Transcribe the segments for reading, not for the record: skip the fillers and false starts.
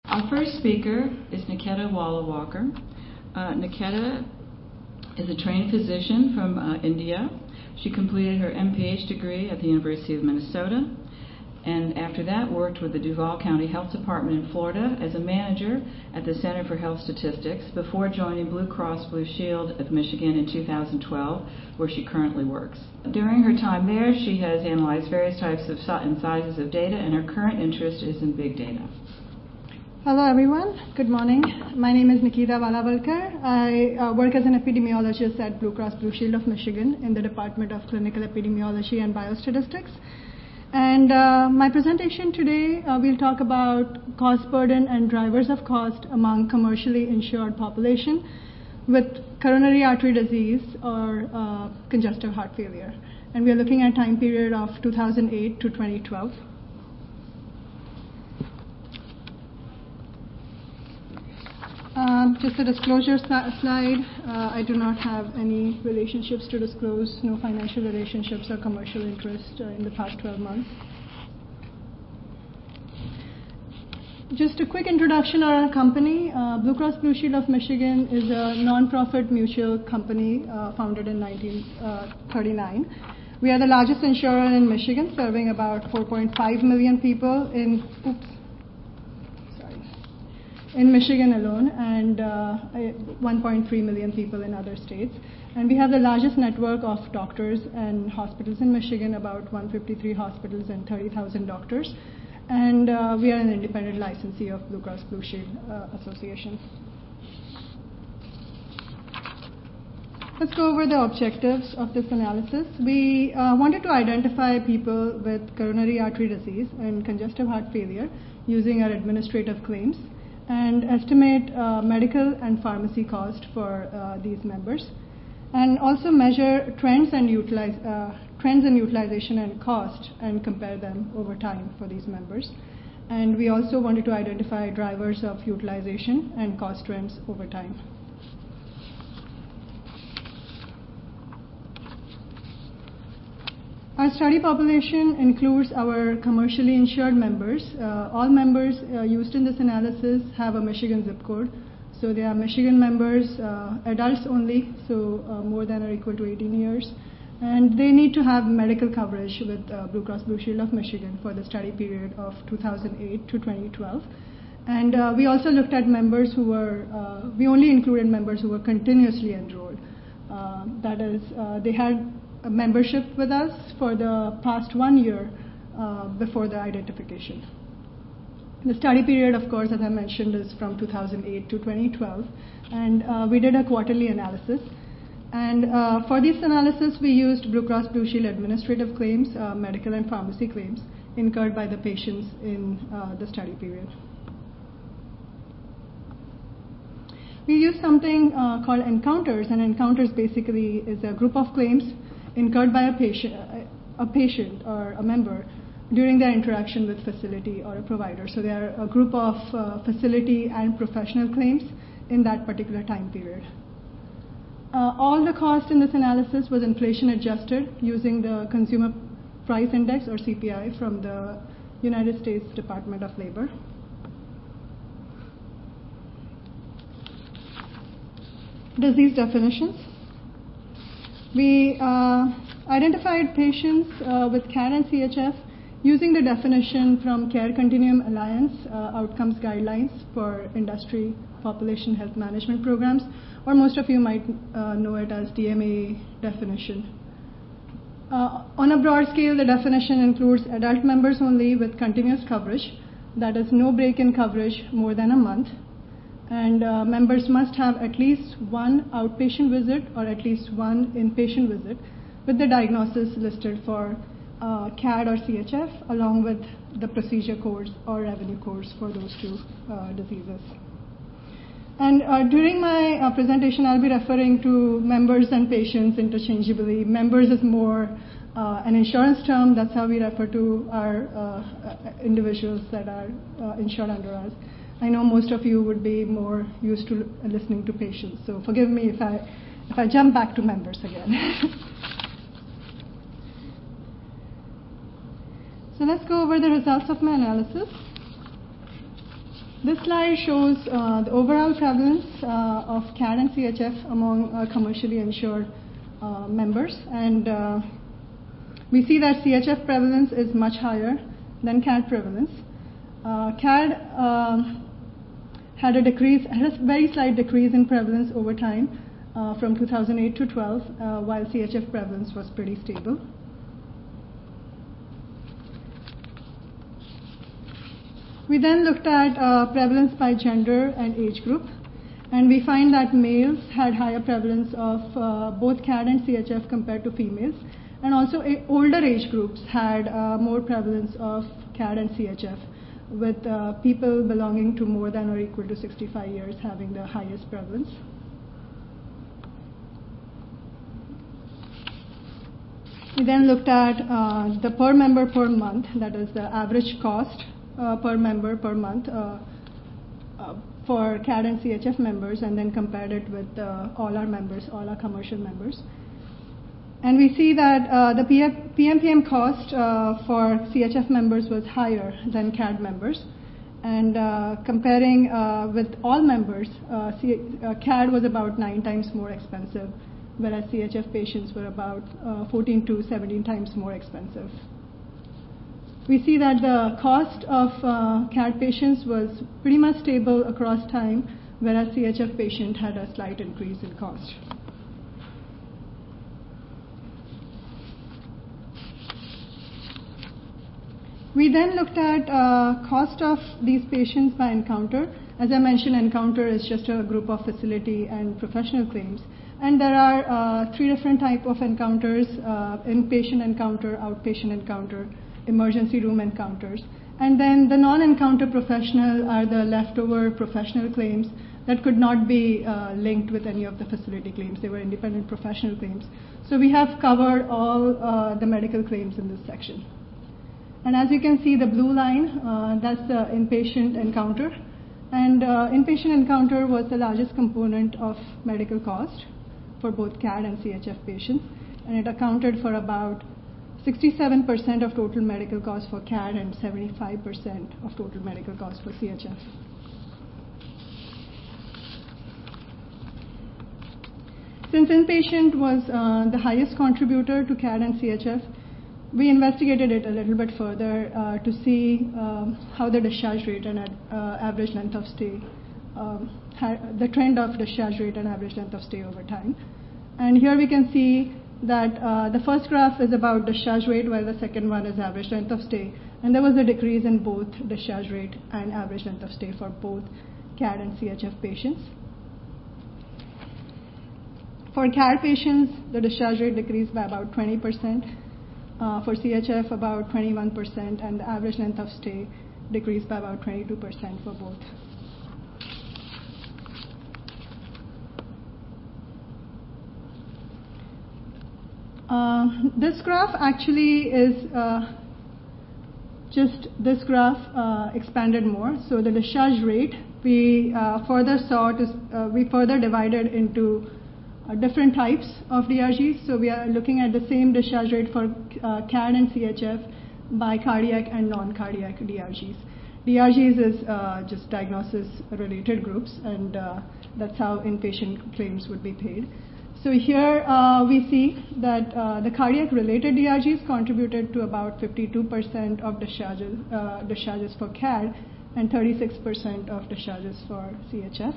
Our first speaker is Niketa Walla-Walker. Niketa is a trained physician from India. She completed her MPH degree at the University of Minnesota, and after that worked with the Duval County Health Department in Florida as a manager at the Center for Health Statistics before joining Blue Cross Blue Shield of Michigan in 2012, where she currently works. During her time there, she has analyzed various types of and sizes of data, and her current interest is in big data. Hello everyone, good morning. My name is Niketa Walla-Walker. I work as an epidemiologist at Blue Cross Blue Shield of Michigan in the Department of Clinical Epidemiology and Biostatistics. And my presentation today, we'll talk about cost burden and drivers of cost among commercially insured population with coronary artery disease or congestive heart failure. And we are looking at time period of 2008 to 2012. Just a disclosure slide. I do not have any relationships to disclose, no financial relationships or commercial interest in the past 12 months. Just a quick introduction on our company. Blue Cross Blue Shield of Michigan is a non-profit mutual company founded in 1939. We are the largest insurer in Michigan, serving about 4.5 million people in Michigan alone, and 1.3 million people in other states. And we have the largest network of doctors and hospitals in Michigan, about 153 hospitals and 30,000 doctors. And we are an independent licensee of Blue Cross Blue Shield Association. Let's go over the objectives of this analysis. We wanted to identify people with coronary artery disease and congestive heart failure using our administrative claims, and estimate medical and pharmacy cost for these members, and also measure trends in utilization and cost and compare them over time for these members. And we also wanted to identify drivers of utilization and cost trends over time. Our study population includes our commercially insured members. All members used in this analysis have a Michigan zip code. So they are Michigan members, adults only, so more than or equal to 18 years. And they need to have medical coverage with Blue Cross Blue Shield of Michigan for the study period of 2008 to 2012. And we also looked at members who were, we only included members who were continuously enrolled. That is, they had a membership with us for the past 1 year before the identification. The study period, of course, as I mentioned, is from 2008 to 2012, and we did a quarterly analysis. And for this analysis, we used Blue Cross Blue Shield administrative claims, medical and pharmacy claims incurred by the patients in the study period. We used something called encounters, and encounters basically is a group of claims incurred by a patient or a member during their interaction with facility or a provider. So they are a group of facility and professional claims in that particular time period. All the cost in this analysis was inflation adjusted using the Consumer Price Index or CPI from the United States Department of Labor. Disease definitions. We identified patients with CAD and CHF using the definition from Care Continuum Alliance outcomes guidelines for industry population health management programs, or most of you might know it as DMA definition. On a broad scale, the definition includes adult members only with continuous coverage, that is no break-in coverage more than a month. And members must have at least one outpatient visit or at least one inpatient visit with the diagnosis listed for CAD or CHF, along with the procedure codes or revenue codes for those two diseases. And during my presentation, I'll be referring to members and patients interchangeably. Members is more an insurance term. That's how we refer to our individuals that are insured under us. I know most of you would be more used to listening to patients, so forgive me if I jump back to members again. So let's go over the results of my analysis. This slide shows the overall prevalence of CAD and CHF among commercially insured members, and we see that CHF prevalence is much higher than CAD prevalence. CAD had a very slight decrease in prevalence over time from 2008 to 12, while CHF prevalence was pretty stable. We then looked at prevalence by gender and age group, and we find that males had higher prevalence of both CAD and CHF compared to females, and also older age groups had more prevalence of CAD and CHF, with people belonging to more than or equal to 65 years having the highest prevalence. We then looked at the per member per month, that is the average cost per member per month for CAD and CHF members, and then compared it with all our members, all our commercial members. And we see that the PMPM cost for CHF members was higher than CAD members. And comparing with all members, CAD was about 9 times more expensive, whereas CHF patients were about 14 to 17 times more expensive. We see that the cost of CAD patients was pretty much stable across time, whereas CHF patient had a slight increase in cost. We then looked at cost of these patients by Encounter. As I mentioned, Encounter is just a group of facility and professional claims. And there are 3 different types of encounters: inpatient encounter, outpatient encounter, emergency room encounters. And then the non-encounter professional are the leftover professional claims that could not be linked with any of the facility claims. They were independent professional claims. So we have covered all the medical claims in this section. And as you can see, the blue line, that's the inpatient encounter. And inpatient encounter was the largest component of medical cost for both CAD and CHF patients. And it accounted for about 67% of total medical costs for CAD and 75% of total medical costs for CHF. Since inpatient was the highest contributor to CAD and CHF, we investigated it a little bit further to see how the discharge rate and average length of stay, the trend of discharge rate and average length of stay over time. And here we can see that the first graph is about discharge rate, while the second one is average length of stay. And there was a decrease in both discharge rate and average length of stay for both CAD and CHF patients. For CAD patients, the discharge rate decreased by about 20%. For CHF, about 21%, and the average length of stay decreased by about 22% for both. This graph actually is just this graph expanded more. So the discharge rate, we further divided into different types of DRGs. So we are looking at the same discharge rate for CAD and CHF by cardiac and non-cardiac DRGs. DRGs is just diagnosis-related groups, and that's how inpatient claims would be paid. So here we see that the cardiac-related DRGs contributed to about 52% of discharges for CAD and 36% of discharges for CHF.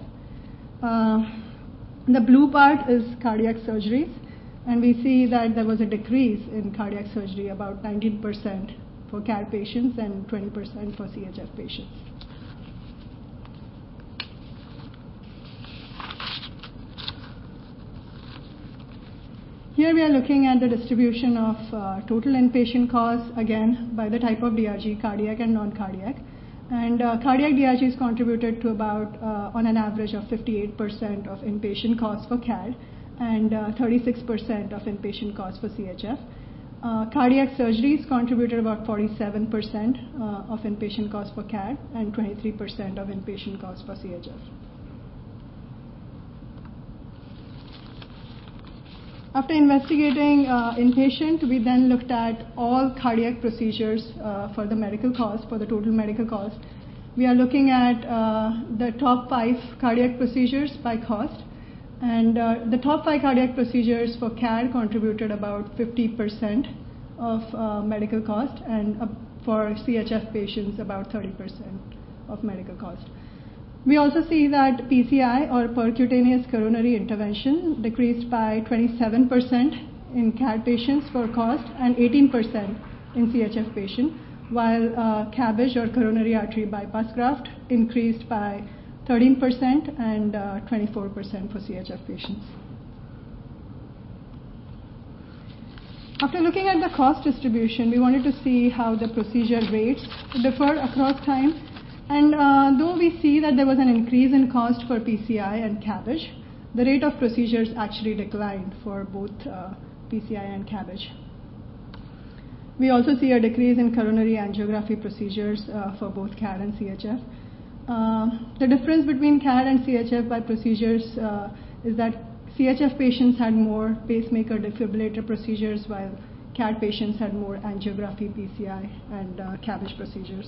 The blue part is cardiac surgeries, and we see that there was a decrease in cardiac surgery, about 19% for CAD patients and 20% for CHF patients. Here we are looking at the distribution of total inpatient costs, again, by the type of DRG, cardiac and non-cardiac. And cardiac DRGs contributed to about, on an average, of 58% of inpatient costs for CAD and 36% of inpatient costs for CHF. Cardiac surgeries contributed about 47% of inpatient costs for CAD and 23% of inpatient costs for CHF. After investigating inpatient, we then looked at all cardiac procedures for the medical cost, for the total medical cost. We are looking at the top 5 cardiac procedures by cost. And the top 5 cardiac procedures for CAD contributed about 50% of medical cost, and for CHF patients about 30% of medical cost. We also see that PCI, or percutaneous coronary intervention, decreased by 27% in CAD patients for cost and 18% in CHF patient, while CABG, or coronary artery bypass graft, increased by 13% and 24% for CHF patients. After looking at the cost distribution, we wanted to see how the procedure rates differ across time. And though we see that there was an increase in cost for PCI and CABG, the rate of procedures actually declined for both PCI and CABG. We also see a decrease in coronary angiography procedures for both CAD and CHF. The difference between CAD and CHF by procedures is that CHF patients had more pacemaker defibrillator procedures, while CAD patients had more angiography, PCI, and CABG procedures.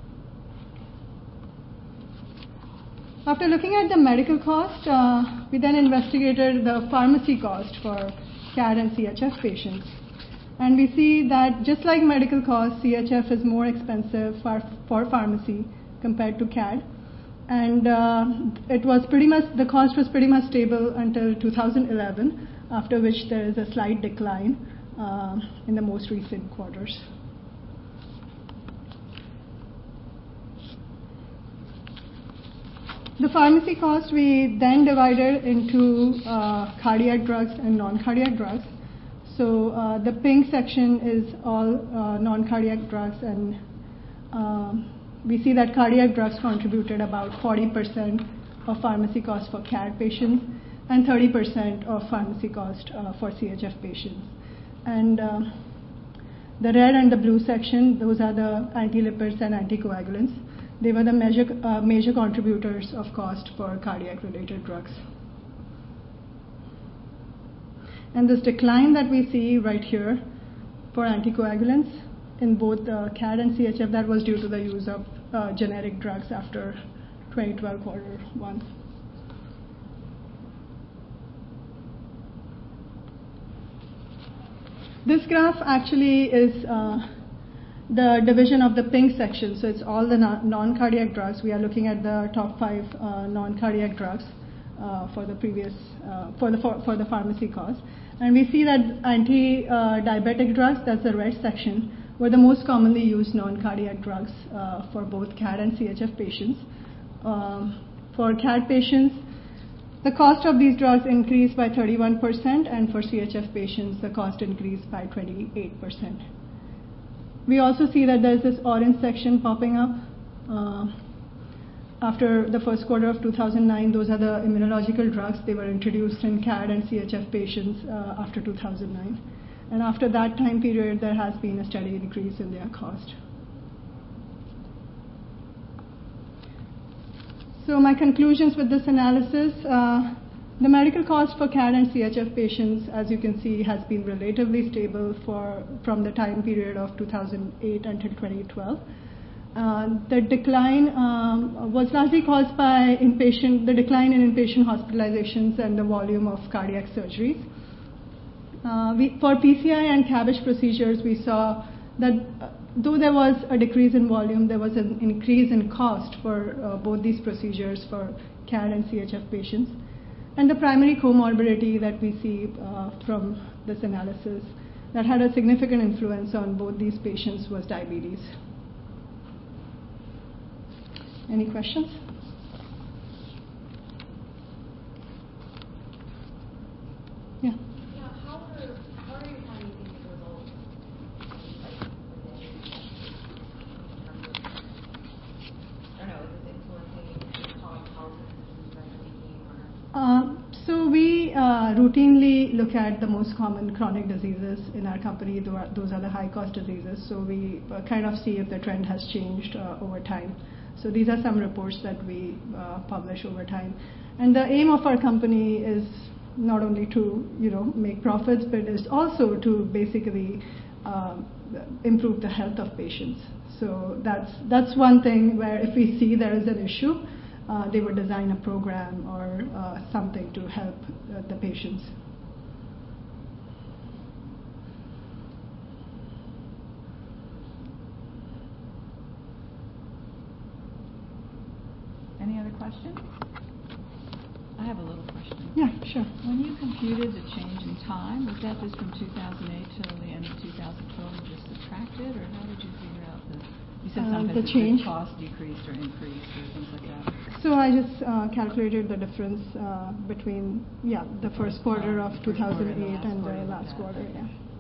After looking at the medical cost, we then investigated the pharmacy cost for CAD and CHF patients. And we see that just like medical costs, CHF is more expensive for pharmacy compared to CAD. And the cost was pretty much stable until 2011, after which there is a slight decline in the most recent quarters. The pharmacy cost we then divided into cardiac drugs and non-cardiac drugs. So the pink section is all non-cardiac drugs, and we see that cardiac drugs contributed about 40% of pharmacy cost for CAD patients and 30% of pharmacy cost for CHF patients. And the red and the blue section, those are the antilipids and anticoagulants. They were the major contributors of cost for cardiac-related drugs. And this decline that we see right here for anticoagulants in both CAD and CHF, that was due to the use of generic drugs after 2012 quarter one. This graph actually is the division of the pink section. So it's all the non-cardiac drugs. We are looking at the top 5 non-cardiac drugs for the pharmacy cost. And we see that anti-diabetic drugs, that's the red section, were the most commonly used non-cardiac drugs for both CAD and CHF patients. For CAD patients, the cost of these drugs increased by 31%, and for CHF patients, the cost increased by 28%. We also see that there's this orange section popping up. After the first quarter of 2009, those are the immunological drugs. They were introduced in CAD and CHF patients after 2009. And after that time period, there has been a steady increase in their cost. So my conclusions with this analysis, the medical cost for CAD and CHF patients, as you can see, has been relatively stable from the time period of 2008 until 2012. The decline was largely caused by the decline in inpatient hospitalizations and the volume of cardiac surgeries. For PCI and CABG procedures, we saw that though there was a decrease in volume, there was an increase in cost for both these procedures for CAD and CHF patients. And the primary comorbidity that we see from this analysis that had a significant influence on both these patients was diabetes. Any questions? Yeah. How are you finding these results? I don't know, is this influencing how decisions are making? So we routinely look at the most common chronic diseases in our company. Those are the high-cost diseases. So we kind of see if the trend has changed over time. So these are some reports that we publish over time. And the aim of our company is not only to make profits, but is also to basically improve the health of patients. So that's one thing where if we see there is an issue, they would design a program or something to help the patients. Any other questions? I have a little question. Yeah, sure. When you computed the change in time, was that just from 2008 till the end of 2012 and just subtracted, or how did you figure out you said sometimes the change? the cost decreased or increased or things like that? So I just calculated the difference between the first quarter of 2008 and the last quarter. Yeah.